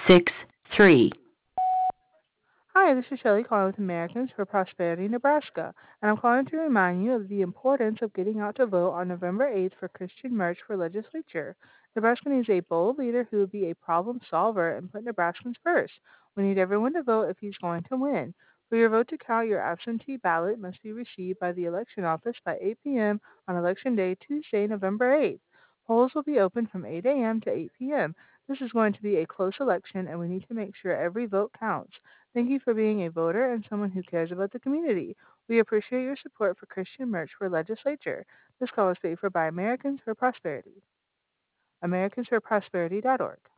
663. Hi, this is Shelley calling with Americans for Prosperity Nebraska, and I'm calling to remind you of the importance of getting out to vote on November 8th for Christian March for Legislature. Nebraska needs a bold leader who will be a problem solver and put Nebraskans first. We need everyone to vote if he's going to win. For your vote to count, your absentee ballot must be received by the election office by 8 p.m. on Election Day, Tuesday, November 8th. Polls will be open from 8 a.m. to 8 p.m. This is going to be a close election, and we need to make sure every vote counts. Thank you for being a voter and someone who cares about the community. We appreciate your support for Christian Merch for Legislature. This call is paid for by Americans for Prosperity. AmericansForProsperity.org.